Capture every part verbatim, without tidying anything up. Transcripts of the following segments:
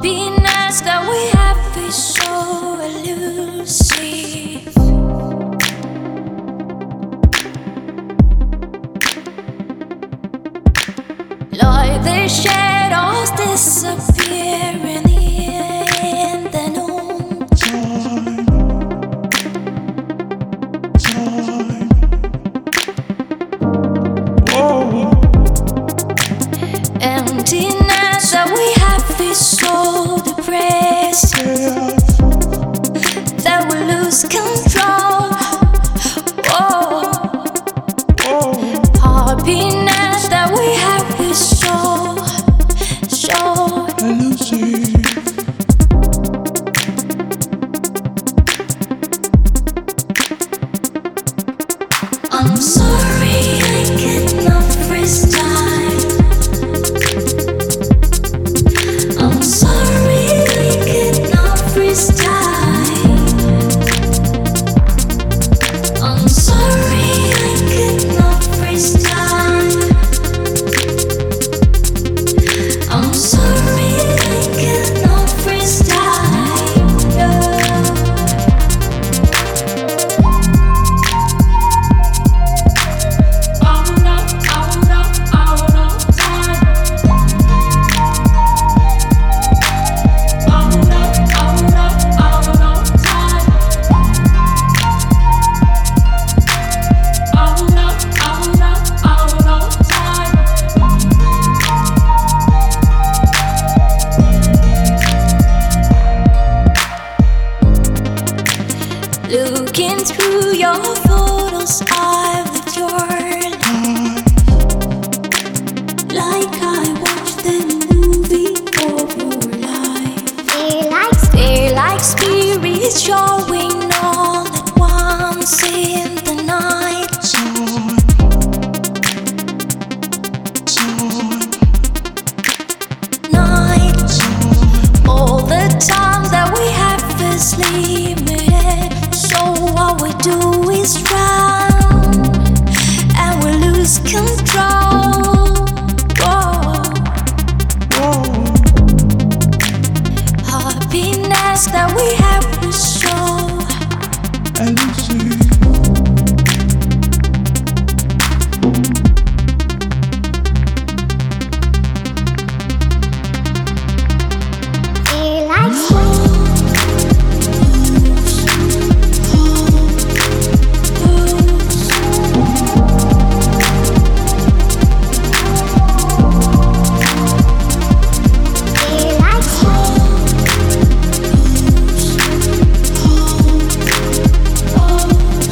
happiness that we have is so elusive. Like the shadows disappearing in the noon. Emptiness that we have is so depressing that we lose control. Oh, happiness that we have is so, so elusive. I'm sorry I cannot freeze time. I'm sorry I cannot freeze time. I'm sorry I cannot freeze time. I'm sorry I cannot freeze time. No. Looking through your photos, I've lived your life like I watched the movie of your life. They're like, they're like spirits showing all at once in the night. Night. All the time that we have is limited. So what we do is run, and we lose control. Whoa. Whoa. Happiness that we have is so elusive. Feel like oh.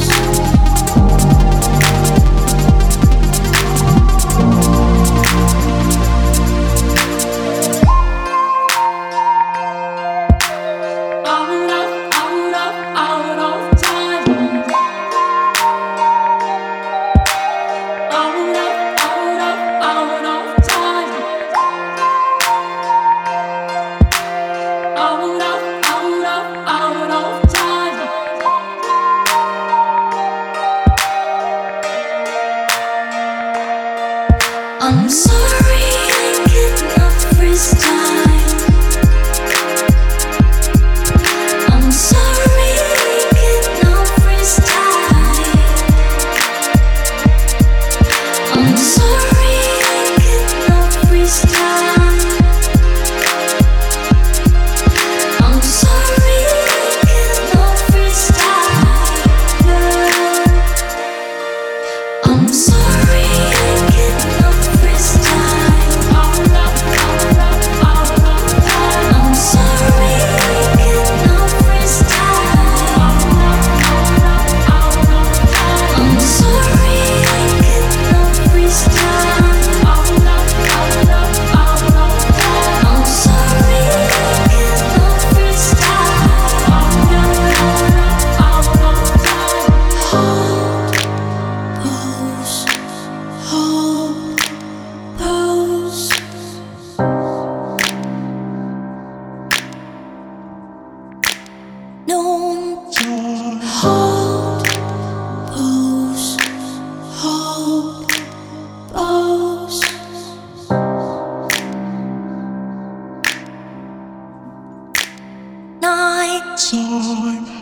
night time.